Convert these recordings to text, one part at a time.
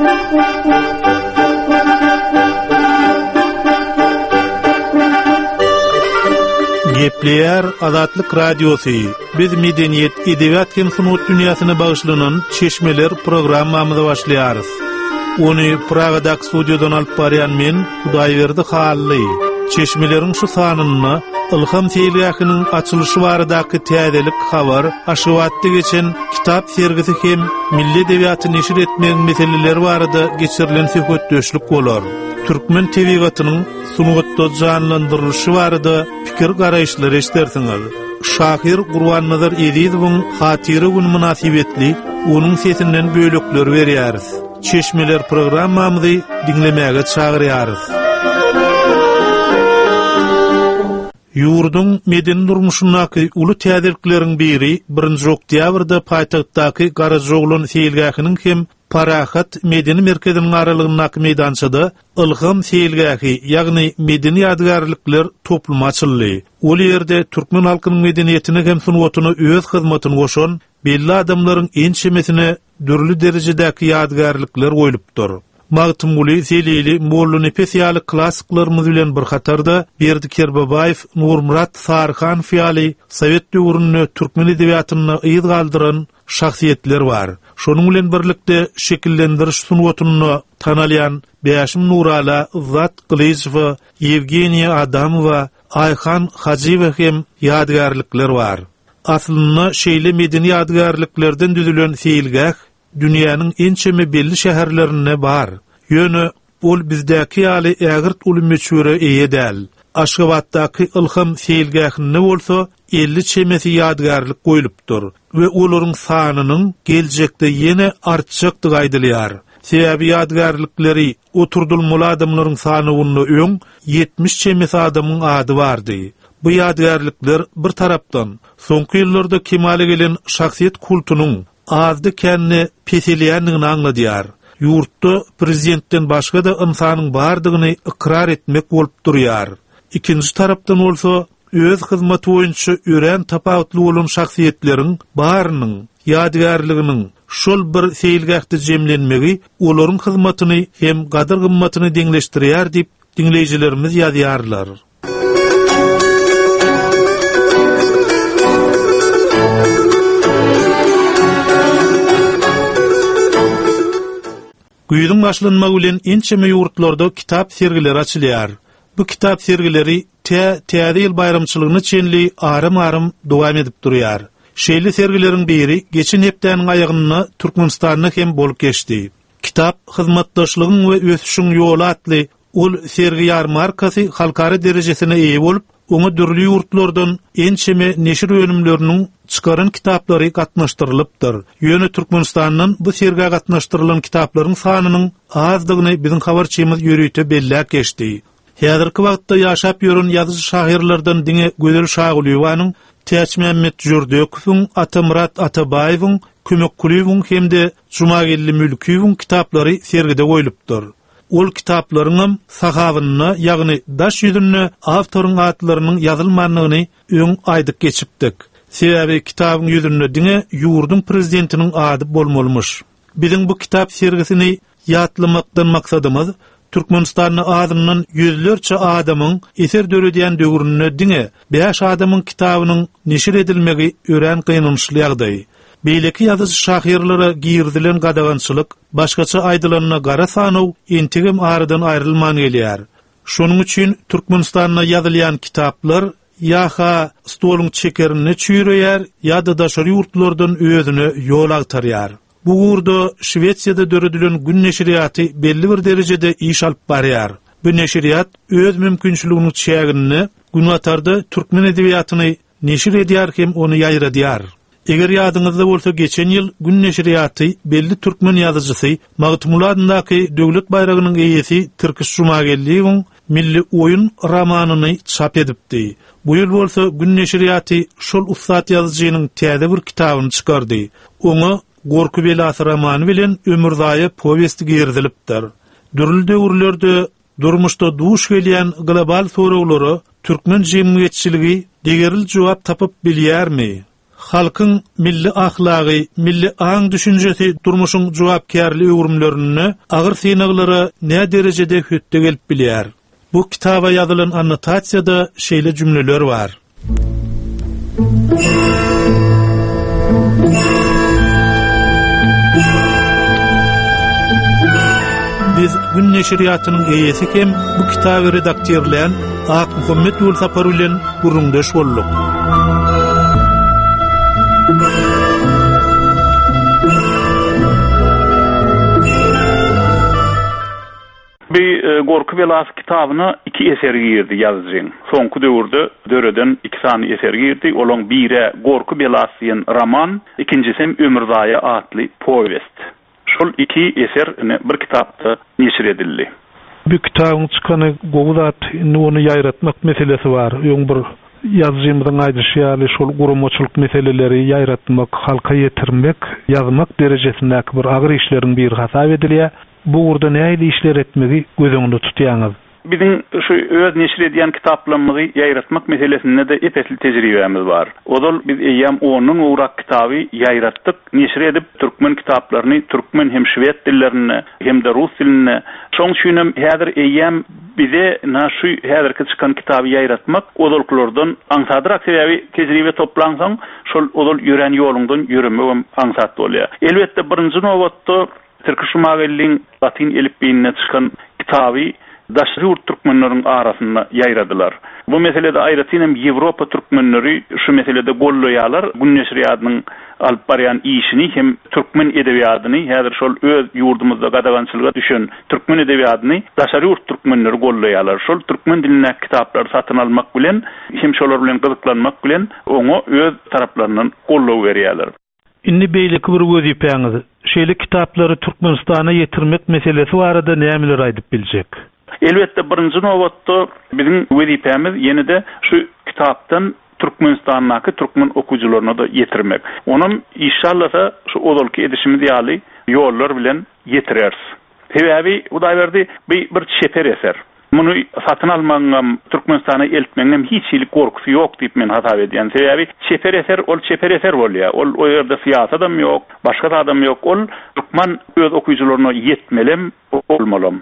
Gepleyer Azatlyk Radiosu. Biz medeniyet, edebiyat hem sunut dünýasyna bagyşlanan Çeşmeler programmamyzy başlaýarys. Onu Praga'dak studiodan alyp barýan men Hudaýberdi Hally. Çeşmelerin şu sanyny Ilham Seýilgäkiniň açylyşy baradaky täzelik habar, aşywatda geçen kitap sergisi hem milli edebiýaty neşir etmek meseleleri barada geçirilen söhbetdeşlik bolar. Türkmen tebigatynyň sunugutda janlandyrlyşy barada pikir garaýşlary eşdersiňiz. Şahir Gurbanazar Ezizowyň hatyry gün münasibetli onuň sesinden bölekler berýäris. Çeşmeler programmamyzy dinlemäge çagyrýarys. Yurdun medeni durmuşundaky uly täzelikleriň biri 1 oktýabrda paýtagtdaky Garajoglun Seýilgäkiniň hem Parahat medeni merkeziniň aralygyndaky meýdançada Ilham Seýilgäki, ýagny medeni ýadgarlyklar toplumy açyldy. Ol ýerde türkmen halkynyň medeniýetini hem sunuwatyny öz hyzmatyna goşan belli adamlaryň ençemesine dürli derejedäki ýadgarlyklar goýulypdyr. Magtymly, Zelili, Mollu Nefesýaly klassiklarymyz bilen bir hatarda Berdi Kerbabaýew, Nurmurat Sarhan fiýaly Sowet döwründe türkmen edebiýatyny ýygy galdyran şahsiýetler bar. Şonuň bilen birlikde şekillendiriş sunuwatyny tanalýan Beýaşim Nurala, Zat Qlyzow, Yevgeniya Adamowa, Ayhan Hajiýew hem ýadgarlyklar bar. Aslynda şeýle medeni ýadgarlyklardan düzülen Seýilgäk dünýäniň ençeme belli şäherlerinde bar. Ýöne ol bizdäki ýaly ägirt uly meçhure eýedäl. Aşgabatdaky Ilham Seýilgäkine bolsa 50 çemesi ýadgarlyk goýulypdyr we olaryň sanynyň geljekde ýene artjakdygy aýdylýar. Sebäbi ýadgarlyklary oturdulmaly adamlaryň sanyny öň 70 çemesi adamyň ady bardy. Bu ýadgarlyklar bir tarapdan soňky ýyllarda kemale gelen şahsiýet kultunyň azdy kendini peselýändigini aňladýar. Ýurtda prezidentden başga da insanyň bardygyny ikrar etmek bolup durýar. Ikinji tarapdan bolsa öz hyzmaty boýunça ören tapawutly bolan şahsiýetleriň barynyň ýadgarlygynyň şol bir seýilgäkde jemlenmegi olaryň hyzmatyny hem gadyr gymmatyny deňleşdirýär diýip dinleýijilerimiz ýazýarlar. Güýdüň başlanmagy bilen ençeme ýurtlarda kitap sergileri açylýar. Bu kitap sergileri täze ýyl bayramçylygyny çenli arym-arym dowam edip durýar. Şeýle sergileriň biri geçen hepdäniň aýagyny Türkmenistanyna hem bolup geçdi. Kitap hyzmatdaşlygyň we ösüşiň ýoly atly ol sergi ýarmarkasy halkara derejesine eýe bolup, oňa dürli ýurtlardan ençeme neşir önümleriniň çıkaran kitaplary gatnaşdyrylypdyr. Ýöne Türkmenistanyň bu serge gatnaşdyrylan kitaplaryň sanynyň azdygyny biziň habarçymyz ýörüýte bellä geçdi. Häzirki wagtda ýaşap ýören ýazyjy şahyrlardan diňe Gözel Şagulyewanyň, Täçmemmet Jurdekowyň, Atamurat Atabaýewiň, Kömekkuliýewiň hemde Jumagelli Mülkiýewiň kitaplary sergide goýulypdyr. Ol kitaplaryň sahawyny, ýagny daş ýüzüne awtoryň atlarynyň ýazylmanlygyny öň aýdyk geçipdik. Sebäbi kitabyň ýüzünde diňe ýurdun prezidentiniň ady bolmalymyş. Biziň bu kitap sergisini ýatlamakdan maksadymyz Türkmenistanyň adymynyň ýüzlerçe adamyň eser döredýän döwrüne diňe 5 adamyň kitabynyň neşir edilmegi ören kynançlykdy. Beýleki ýazyjy şahyrlara girdilen gadagançylyk, başgaça aýdylanyna gara sanaw entigem aradan aýrylman gelýär. Şonuň üçin Türkmenistanyna ýazylýan kitaplar ýa-ha stoluň çekerini çüýreýär, ýa-da daşary ýurtlardan özüne ýol agtarýar. Bu urda Şwetsiýada döredilen gün neşriýaty belli bir derejede iş alyp barýar. Bu neşriýat öz mümkinçiligini çägini gün atarda türkmen edebiýatyny neşir edýär hem onu ýaýradýar. Eger ýadyňyzda bolsa geçen ýyl gün neşriýaty belli türkmen ýazyjysy Magtymly adyndaky döwlet bayragynyň eýesi Türkis Jumagelliýewiň milli oýun romanyny çap edipdi. Bu ýyl bolsa gün neşriýaty şol ussat ýazyjynyň täze bir kitabyny çykardy. Oňa Gorky belasy romany bilen ömürdaýy powesti girdilipdir. Dürli döwürlerde durmuşda duş gelýän global soraglary türkmen jemgyýetçiligi degeril jogap tapyp bilýärmi? halkyň milli ahlagy, milli aň düşünjesi durmuşyň jogapkärli öwrümlerini, agyr synaglary näme derejede hütte gelip bilýär. Bu kitaba ýazylan annotasiýada şeýle jümleler bar. Biz gün neşriýatynyň eýesi hem bu kitaby redaktorlayan Ak Muhammed Ul Sapar bilen gurrundaş bolduk. Gorky Belas kitabyna 2 eser girdi ýazyjyň. Soňky döwürde döreden 2 sany eser girdi. Olaň biri Gorky Belasyň roman, ikincisi Ömürdaýa atly powest. Şol 2 eser bir kitapda neşir edildi. Bu kitabın çykany gowzat onu ýaýratmak meselesi bar. Ýöň bir ýazyjymyň aýdyşýaly şol gurumçylyk meseleleri ýaýratmak, halka ýetirmek, ýazmak derejesindäki bir agyr işleriň bir hasap edilýär. Bu urda näýe işler etmegi gözüňde tutýaňyz? Bizim şu öz neşir edýän kitaplarymyzy ýaýratmak meselesinde de epesli tejribemiz bar. Odal biz eýem onuň urak kitaby ýaýratdyk, neşir edip türkmen kitaplaryny, türkmen hem şwed dillerini, hem de rus dilini. Şoň üçin häzir eýem bize şu häzirki çykan kitaby ýaýratmak, odalklardan aňsadyrak sebäbi tejribe toplansaň, şol odal ýören ýolundan ýürümek aňsat bolýar. Elbetde birinji nowatda Türkçe magelliň latin elifbeine çykan kitaby daşry türkmenleriň arasynda ýaýradylar. Bu meselede aýratynam Ýewropa türkmenleri şu meselede golloýarlar. Gün neşriýatynyň alyp barýan işini hem türkmen edebiýatyny, häzir şol öz ýurdumyzda gadagançylyga düşen türkmen edebiýatyny daşry türkmenleri golloýarlar. Şol türkmen diline kitaplary satyn almak bilen, hem şolar bilen gyzyklanmak bilen oňa öz taraplaryndan gollaw berýärler. Inni beýleki bir wezipäňiz, şeýle kitaplary Türkmenistana ýetirmek meselesi barada nämeler aýdyp biljek? Elbetde birinji nowatda bizim wezipämiz ýene-de şu kitapdan Türkmenistanyňky türkmen okujylaryna da ýetirmek. Onuň inşallah şu odalky edişimiz ýaly ýollar bilen ýetirers. Sebäbi Hudaý berdi bir şeper eser. Bunu satın almagam Türkmenistana eltmegem hiç gorkusy ýok diýip men hasap edýän. Sebäbi şeper eser bolýar. Ol o ýerde syýasat adam ýok, başga adam ýok. Ol türkmen öz okujylaryna ýetmelem bolmalym.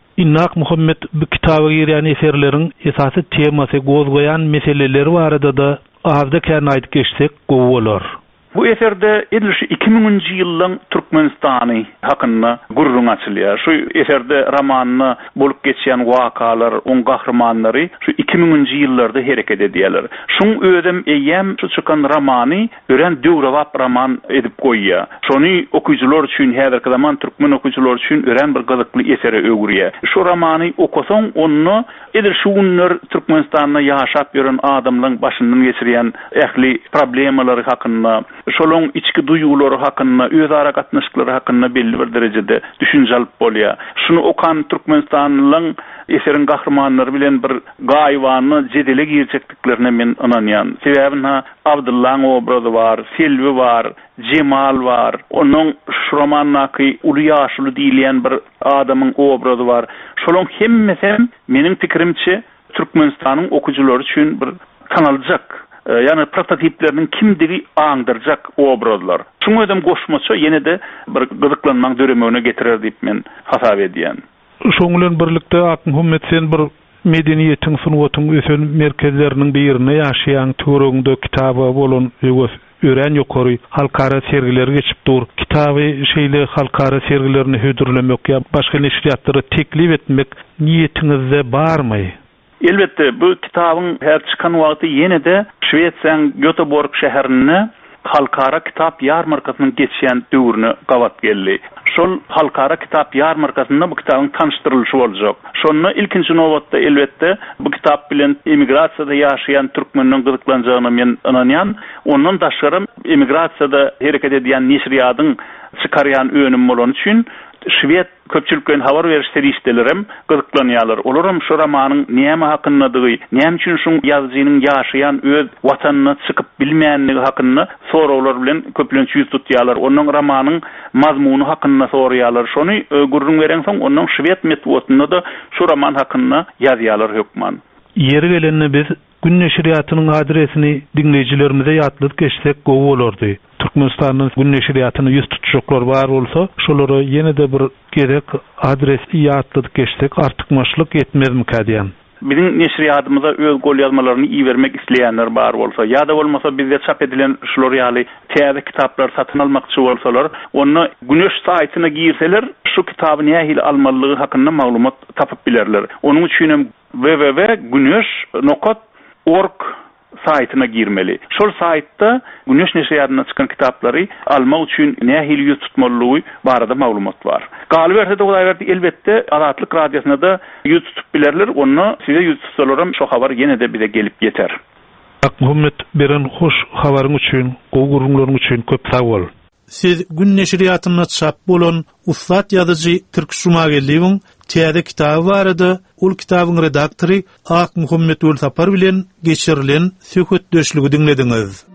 Ak Muhammed bu kitaba girýän eserleriň esasy temasy gozgoýan meseleleri barada da azda kärni aýdyp geçsek gowy bolar. Bu eserde 2000-nji ýylyň Türkmenistany hakynda gurrun açylýar. Şu eserde romanyny bolup geçýän wakalar, on gahrmanlary şu 2000-nji ýyllarda hereket edýärler. Şoň özüm eýem şu çykan romany ören döwrewap roman edip goýýar. Şonu okujylar üçin häzirki zaman türkmen okujylar üçin ören bir gyzykly esere öwürýär. Şu romany okusaň onu şu günler Türkmenistanda ýaşap ýören adamlaryň başyndan geçirýän ähli problemalary hakynda, şolong içki duýgulary hakynda, özara gatnaşyklary hakynda belli bir derejede düşünje alyp bolýar. Şunu okan Türkmenistanyň eserin gahrmanlary bilen bir gaýwany jedele girjekliklerine men inanýan. Sebäbi Abdullaň obrazy bar, Selvi bar, Cemal bar. Onuň şu romannaky uly ýaşly diýilýän bir adamyň obrazy bar. Şolong hemmesi meniň pikirimçe Türkmenistanyň okujylary üçin bir kanaljak, yani prototiplerinin kimdigi aňdyrjak obrazlar. Şuňa edem goşmaça ýene-de bir gyzyklanmaň döremeğine getirer diýip men hasap edýän. Şoň bilen birlikde Ak Muhammed sen bir medeniýetiň sunuwatyň ösen merkezleriniň birine ýaşaýan töreginde kitaba bolan ören ýokary halkara sergiler geçip dur. Kitaby şeýle halkara sergilerini hödürlemek ýa başga neşriýatlary teklip etmek niýetiňizde barmy? Elbette bu kitabın her çıkan wagty ýene-de Şweýetsäň Göteborg şäherine halkara kitap ýarmarkasynyň geçýän döwrüne gawat geldi. Şol halkara kitap ýarmarkasynda bu kitabyň tanıştyrylşy boljak. Şonu ilkinji nowatda elbette bu kitap bilen emigrasiýada ýaşaýan türkmenleriň gyzyklanjagyna men inanýan. Ondan daşary emigrasiýada hereket edýän neşriýatyň çykarýan önüm bolan üçin Şwed köpçülükden habar berişleri işdelerim gyzyklanýarlar. Olaram şu romanyň näme hakyndadygy, näme üçin şu ýazgynyň ýaşaýan öz watanyny çykyp bilmeýänligi hakynda sorawlar bilen köplenç ýüz tutýarlar. Onuň romanyň mazmuny hakynda soraýarlar. Şonu gurrun beren soň onuň Şwed metodunda da şu roman hakynda ýazýarlar hökman. Ýeri gelende biz gün neşriyatynyň adresini dinleyijilerimize ýatlyp geçsek gowy bolardy. Türkmenistanyň gün neşriyatyny ýüz tutuşyklar bar bolsa, şolary ýene-de bir gerek adres ýatlyp geçsek artykmaşlyk etmezmi kadýan? Bizim neşriyatımıza öz gol yazmalarını iyi vermek isleyenler bar bolsa, ya da olmasa bizde çap edilen şular ýaly täze kitaplar satyn almakçy bolsalar, onu Güneş saytyna girseler, şu kitaby nähili almalygy hakynda maglumat tapyp bilerler. Onun üçin www.güneş.org saytyna girmeli. Şol saytda Güneş neşriyatyna çykan kitaplary almak üçin nähili tutmalygy barada maglumat bar. Galyberse de Hudaýberdi elbetde Azatlyk radiosyna da ýüz tutup bilerler. Onu size ýüz tutsalaram, şo habar ýene-de bize gelip ýeter. Muhammed beren hoş habaryň üçin, gowgurularyň üçin köp sag bol. Siz gün neşriyatyna çap bolan Ustat ýazyjy Türk Şumagelliň täze kitaby barada, ol kitabyň redaktory Ak Muhammed Ulsapar bilen geçirilen söhbetdeşligi dinlediňiz.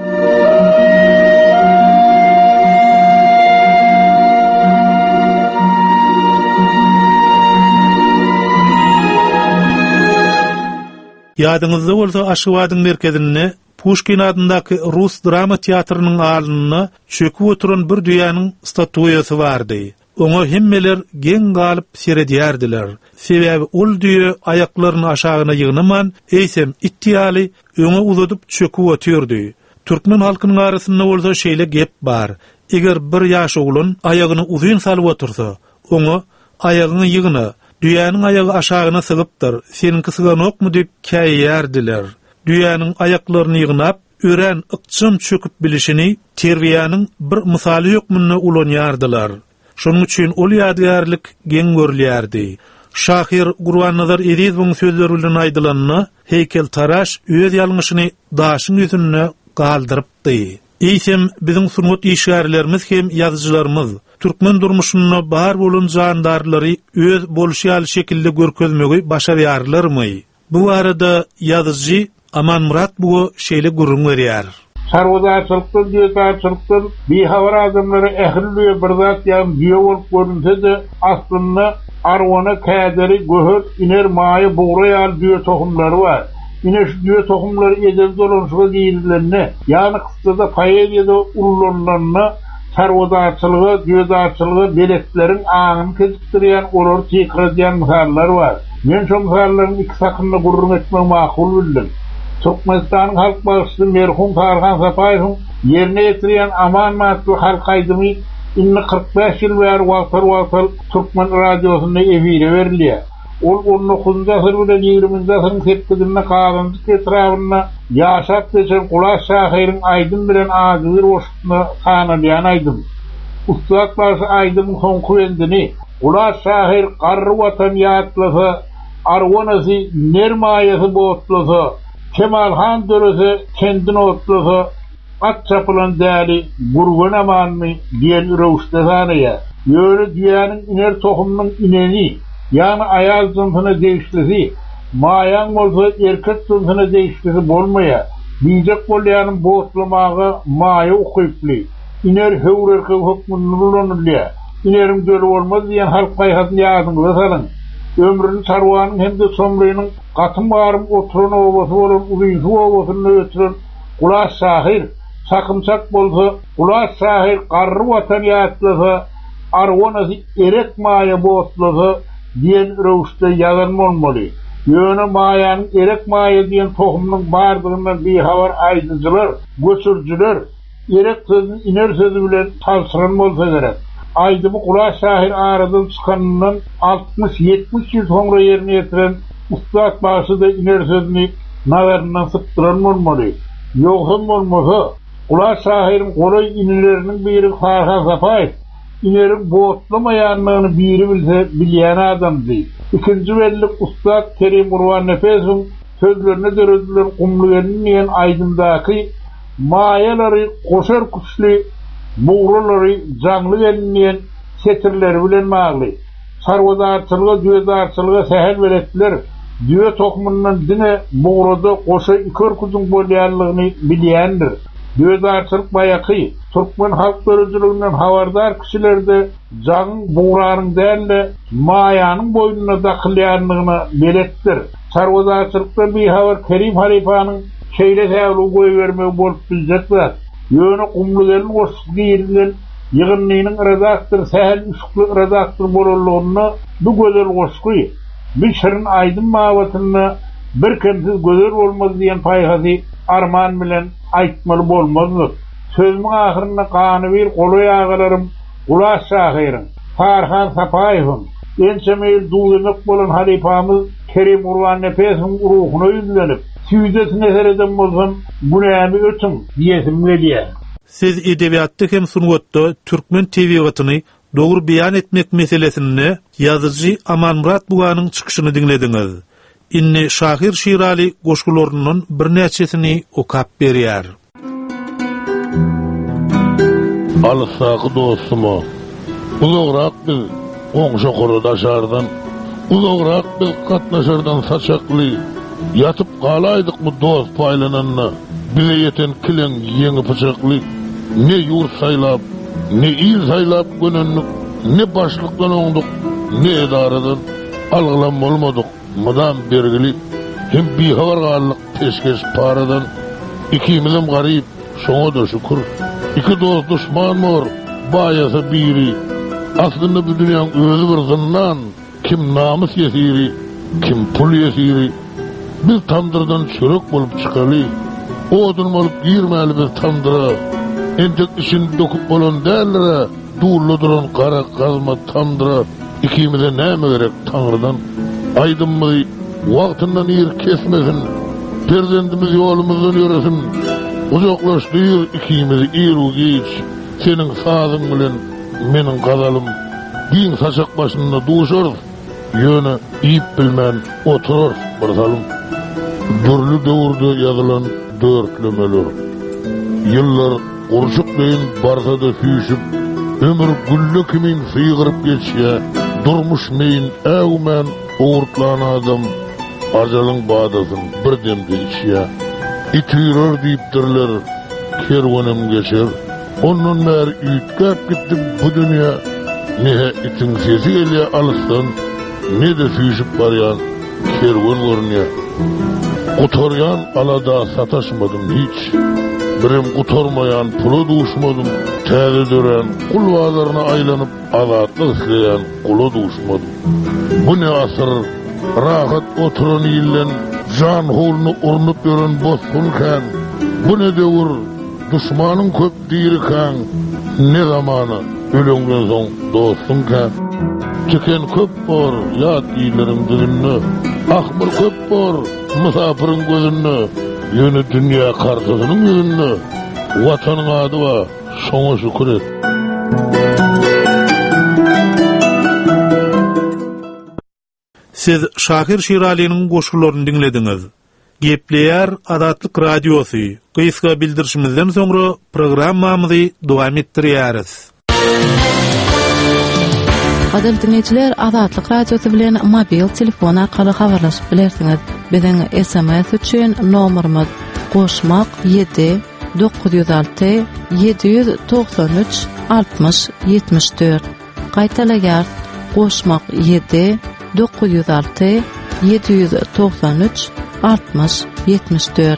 Ýadyňyzda bolsa Aşgabatyň merkezinde Pushkin adyndaky Rus drama teatrynyň alynyna çöküp oturan bir düýäniň statuýasy bardy. Oňa hemmeler geň galyp seredýärdiler. Sebäbi ol düýe aýaklaryny aşagyna ýygnaman, eýsem ittiýaly öňe uzadyp çöküp otyrdy. Türkmen halkynyň arasynda bolsa şeýle gep bar. Eger bir ýaş oglan aýagyny uzun salyp otursa, oňa aýagyny ýygna, düýäniň aýagy aşagyna sygypdyr, seniňki syganokmy diýip käýýärdiler. Düýäniň aýaklaryny ýygnap, ören ykçym çöküp bilişini terbiýanyň bir misaly ýokmuny ulanýardylar. Şonuň üçin ol ýadygärlik geň görülýärdi. Şahir Gurban-Nazar Edizowyň sözleri bilen aýdylanyny heykel taraş öz ýalňyşyny daşyň ýüzüne galdyrypdy. Eýsem biziň sunut işgärlerimiz hem ýazyjylarymız türkmen durmuşyny bar bolan jandarlary öz bolşýaly şekilde görkezmegi başarýarlarmy? Bu arada ýazyjy Aman Murat bu şeýle gurrun berýär. Sarwadaçylykdan, diýetçilikden bihabar adamlary ähli bir zat ýa-da diýe bolup görünse de aslynda arwana käderi göhür iner maýy buğraýar diýe tohumlary bar. Ine şu diýe tohumlary edel dolanşyga diýilýärne, ýani kysada paýeýada urulanlaryna sarwadaçylygy, diýetçilygy belekleriň aňyny kesipdirýän, olar tykradýan misallar bar. Men şu misallaryň iki sakynda gurrun etmek makul bildim. Türkmenistanyň halk başçysy merhum Tarhan Sapaýewiň ýerine ýetirýän aman matly halk aýdymy inni 45 ýyl bäri wagtar Türkmen radiosyna efire berilýär. Ol 19-njy asyr bilen 20-nji asyryň sepkidinde galandyk etrawyna ýaşap geçen Gulaş Şahyryň Aýdym bilen agyr oşutna tanalýan aýdym. Ustat başy Aýdymyň soňky wendini Gulaş Şahyr garry watan ýatlasa, arwanasy nermaýasy botlasa, Kemalhan döresi kendini otlasa, at çapılan däli gurgun amanmy diýen rewişde zanyýa. Ýöne düýäniň iner tohumynyň ineni, ýani aýal zyntyna değişlisi, maýan bolsa erkek zyntyna değişlisi bolmaýa. Biýjek bolýanyň botlamagy maýa ukyply. Iner höwrerke hukmuny ulanylýar. Inerim döle bolmaz diýen halk gaýhasyny ýadyňyza salyň. Ömrüni sarwanyň hemde somrynyň gatym barym oturan obasy bolan ulyzy obasyny ötüren Gulaş Şahyr sakymçak bolsa, Gulaş Şahyr garry watan ýatlasa, arwanasy erek maýa botlasa diýen rewişde ýazan bolmaly. Ýöne maýanyň erek maýa diýen tohumynyň bardygyndan bihabar aýdyjylar, göçürjüler erek sözüni iner sözü bilen talsyran bolsa gerek. Aýdymy Gulaş Şahyr aradan çykanyndan 60-70 ýyl soňra ýerine ýetiren Ustat başy da iner sözüni nagaryndan sypdyran bolmaly. Ýogsa bolmasa Gulaş Şahyryň goly inileriniň biri Tarhan Sapaýew, inerin botlamaýanlygyny biri bilse bilýän adamdy. Ikinji wellik Ustat Kerim Gurban Nefesowyň sözlerine döredilen gumlugyny Aýdymdaky maýalary goşar güçli buğrulary jangly gelýän setirleri bilen magly. Sarwadaçylyga, düýedarçylyga sähel beretler, düýe tohumyndan dine buğrada goşa ikör kuzuň bolýanlygyny bilýändir. Düýedarçylyk baýaky Türkmen halk görüjüliginden habardar kişilerde jang buğranyň dälle maýanyň boýnuna dakylýanlygyny beretdir. sarwazatçylykda bir habar Kerim Halifanyň şeýle täwlü goý bermegi bolup biljekler. Ýöne Gumludelin goşgy ýerinden ýygynlygynyň redaktor Sähel Uşukly redaktor bolanlygyny bu gözel goşgy bir şirin aydyn mawatyny bir kemsiz gözel bolmaz diýen paýhasy arman bilen aýtmaly bolmazdyr. Sözümiň ahyrynda Ganybyr Goloy agalarym, Ulas Şahyryň, Tarhan Sapaýewiň, ençemel duýmak bolan halifamyz Kerim Urwan Nepesiň ruhuny ýüzlenip, süýdesine hereden bolsam günämi ötüm diýesim gelýär. Siz edebiýatda hem sungatda Türkmen tebigatyny dogry beýan etmek meselesini ýazyjy Amanmurat Buganyň çykyşyny dinlediňiz. Inni Şahir Şirali goşgularynyň bir näçesini okap berýär. Alsaky dostuma, uzagrak biz oňşa gorodaşardan, uzagrak biz gatnaşardan saçakly, yatyp galaýdykmy dost paýlananna, bize ýeten kilen ýeňi pyçakly, ne ýurt saýlap, ne il saýlap gönenlik, ne başlykdan oňdyk, ne edaradan algylan bolmadyk, mydam bergili, hem bihawargalyk peşkeş paradan, ikimizem garyp, şoňa da şükür. İki dost düşman mor, baýasa biri. Aslında bu dünýäň özü bir zyndan, kim namys ýesiri, kim pul ýesiri. Biz tamdyrdan çörek bolup çykaly, odun bolup girmäli bir tamdyra. Entek işin dokup bolan dällere, duurlu duran gara gazma tamdyra. İkimize näme gerek Taňrydan? Aydynmy, wagtyndan ýer kesmesin, perzendimiz ýolumyzdan ýöresin. Uzaklaşdyr ikimizi iru geç, senin sazın bilen menin gazalım, din saçak başında duşar, yöne iyip bilmen oturur barsalım. Dürlü döwürde ýazylan dörtlemeler. Yıllar urşuk beyin barsa da süýşüp, ömür güllü kimin sygyryp geçýä, durmuş meyin äwmen oğurtlan adam, ajalyň badasyn bir demde içýä. İtýür diýipdirler, kerwenim geçer. Ondan bäri üýtgäp gitdim bu dünýä. Nehe itin sesi gelýär alysdan, ne de süýşüp barýan kerwen görünýär. Gutoryan alada sataşmadym hiç. Birim gutormayan pula duşmadym. Täze dören kul bazaryna aýlanyp azatlyk isleýän kula duşmadym. Bu ne asyr rahat oturan ýyldan can holunu urunup ýören bozgunkan, bu ne döwür düşmanyň köp diýirkan, ne zamany ölüňden soň dostunkan. Çeken köp bor ýat ýylleriň dilinni, ahmyr köp bor musapyryň gözünni, ýöne dünýä karşısynyň ýüzünni, watanyň ady we şoňa şükür et. Siz Şahir Şirali'nin goşgularyny dinlediňiz. Gepleýär Adatlyk Radiosy. Gysga bildirişimizden soňra programmamyzy dowam etdirýäris. Gaderli dinleyijiler, Adatlyk Radiosy bilen mobil telefon arkaly habarlaşyp bilersiňiz. Biziň SMS üçin nomerimiz *7 906 793 60 74. Gaýtalaýar *7 906 793 60 74.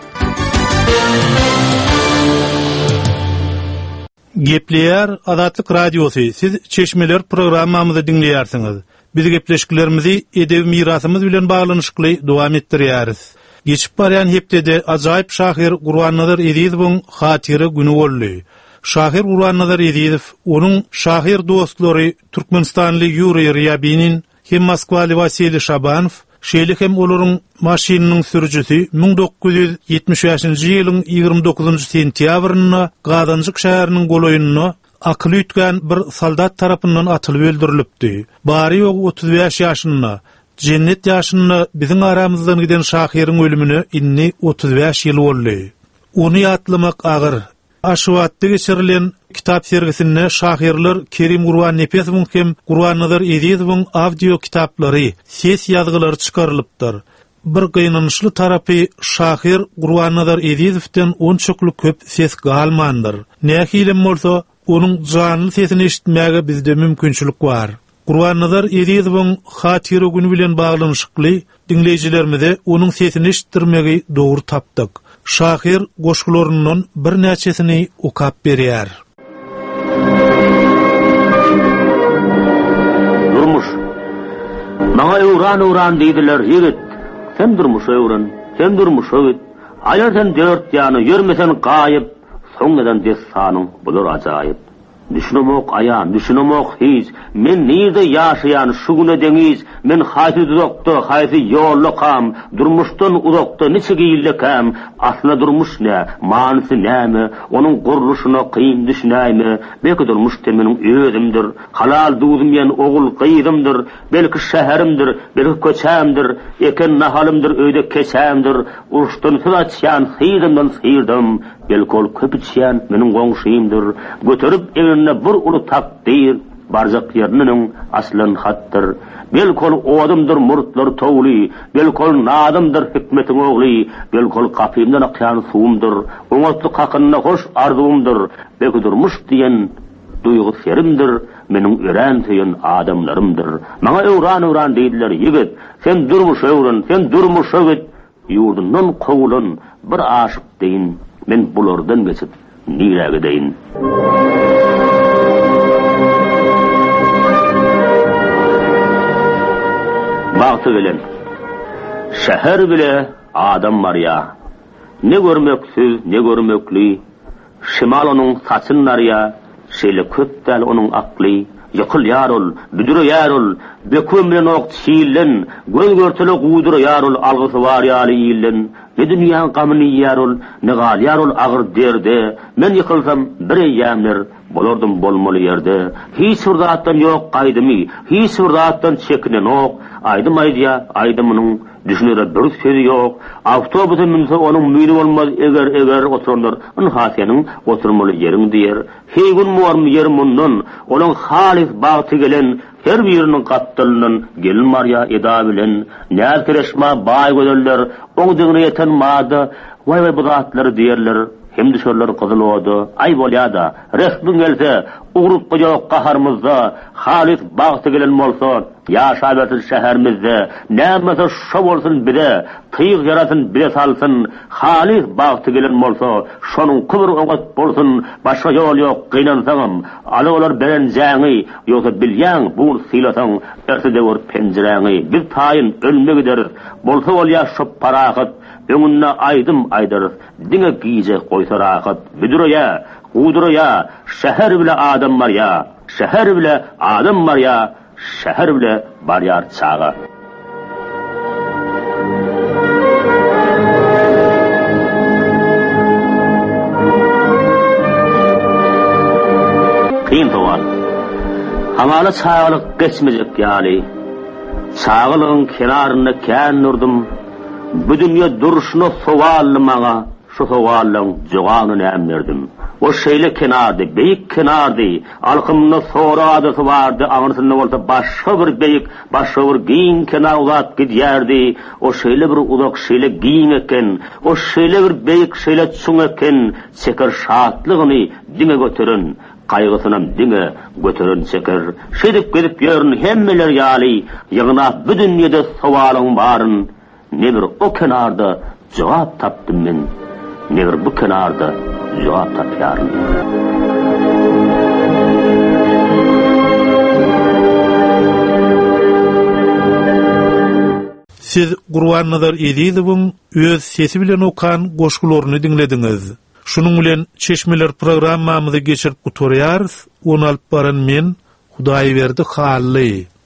Gepleýär Adatlyk Radiosy. Siz Çeşmeler programmamyzy dinleýärsiňiz. Biz gepleşiklerimizi edebi mirasymyz bilen baglanyşykly dowam etdirýäris. Geçip barýan hepdede ajaýyp Şahir Gurwannazar Ezizowyň hatyry güni boldy. Şahir Gurwannazar Ezizow, onuň şahir dostlary Türkmenistanly Yuriy Ryabinin hem Moskwaly Vasily Şabanow, şeýle hem olaryň maşynynyň sürüjüsi 1975-nji ýylyň 29-njy sentýabryna Gazanjyk şäheriniň goloýunyna akyly ütgän bir soldat tarapyndan atylyp öldürilipdi. Bary ýok 35 ýaşynda, jennet ýaşynda biziň aramyzdan giden Şahiriň ölümine inni 35 ýyl boldy. Ony ýatlamak agyr. Aşwatda geçirilen kitap sergisinde şahirler Kerim Urwan Nepesiň hem Gurwannazar Ezizowyň audio kitaplary, ses ýazgylary çykarylypdyr. Bir gynanyşly tarapy Şahir Gurwannazar Ezizowden onçukly köp ses galmandyr. Nähilem bolsa, onuň janly sesini eşitmäge bizde mümkinçilik bar. Gurban-Nazar Edizowyň hatyry günü bilen baglanyşykly dinleýijilerimize onuň sesini işitdirmegi dogry tapdyk. Şahir goşgularyndan bir näçesini okap berýär. Durmuş. Maňa öwran diýdiler, ýigit. Sen durmuş öwran, sen durmuş öwit. Aýardan dört ýany ýörmesen gaýyp, soňdan des sanyň bular ajaýyp. Düşünemok ayan, düşünemok hiç. Men nirde yaşayan şu güne deňiz, men haýsy uzakda, haýsy ýolly kam, durmuşdan uzakda neçe giýillekam, aslında durmuş ne, manysy näme, onuň guruluşyna kyn düşünäými, belki durmuş temeniň özümdir, halal duzmayan ogul gyýdymdyr, belki şäherimdir, belki köçämdir, eken nahalymdyr, öýde keçämdir, uruşdan süraçyan syýdymdan syýdym, belki ol köpüçýän meniň goňşymdyr, göterip evine bir uly takdir, barjak ýeriniň aslan hatdyr. Belki ol odamdyr murtlar towly, belki ol nadymdyr hikmetiň ogly, belki ol gapymdan akýan suwumdyr, oňatly hakyna hoş arzumdyr, belki durmuş diýen duýgu serimdir, meniň ören tüýen adamlarymdyr. Maňa öwran diýdiler, ýigit, sen durmuş öwran, sen durmuş öwit, ýurdundan kowulan bir aşyk deýin, men bulardan geçip nirege deýin. Bagty bilen şäher bile adam marya. Ne görmeksiz, ne görmekli. Şimal onuň saçyn narya, şeýle köpdäl onuň akly. Ýakyl ýarol, büdür ýarol, bekum bilen ok çiýlen, göz görtele gudur ýarol, algysy bar ýaly ýylen. Ne dünýäň gamyny ýarol, ne gal ýarol agyr derde. Men ýykylsam bir ýamler bolardym bolmaly ýerde. Hiç surdatdan ýok gaýdymy, hiç surdatdan çekinen ok. Aydym aýdýa, aydymynyň düşünere bir sözi ýok. Awtobusa minse onuň müýni bolmaz, eger oturanlar, onuň hasyanyň oturmaly ýeriň diýer. Heýgun muarmy ýerim mundan, onuň halis bagty gelen her biriniň gatdalyndan gelin marya eda bilen, näzkireşma baý göderler, oň diňine ýeten mada, way bu zatlar diýerler. Hem düşerler kızıloodu, ay bolýada, resmin gelse, uğrup koyok qaharmızda, halis bağısı gelen bolsa, yaşabetin şäherimizde, nämese şo bolsun bide, tyýyk yarasyn bide salsın, halis bağısı gelen bolsa, şonuň kıvır oňat bolsun, başga ýol ýok, gynansaňam, ala olar berenjäňi, ýoksa bilýän bu sylasaň, erside gör penjiräňi, biz taýyn ölmegi deriz, bolsa bolýar şo parahat, öňünde aýdym aýdarys, diňe giýje goýsa rahat, büdürýä, gudurýa, şäher bile adam marya, şäher bile adam marya, şäher bile barýar çaga. Kyn sowal. Hamala çagalyk geçmejek ýaly. Çagalygyň kenaryna kän nurdum. Bu dünýä duruşuna sowallymaga, şu sowallaryň jogabyny nämerdim. O şeýle kenardy, beýik kenardy, alkymyna soradysy bardy, aňyrsynda bolsa başga bir beýik, başga bir giň kenar uzat gidýärdi. O şeýle bir uzak, şeýle giň eken, o şeýle bir beýik, şeýle çuň eken, çeker şatlygyny diňe götüren, kaygısynam diňe götüren çeker. Şedip gelip ýörün hemmeler ýaly, ýygyna bu dünýede sowalyň baryn. Ne bir o kenarda cevap tapdım men, ne bir bu kenarda cevap tapýarym. Siz Gurban-Nazar Edizowyň öz sesi bilen okan goşgularyny dinlediňiz. Şunuň bilen Çeşmeler programmamyzy geçirip guturýarys. Onu alyp baran men Hudaýberdi Hally.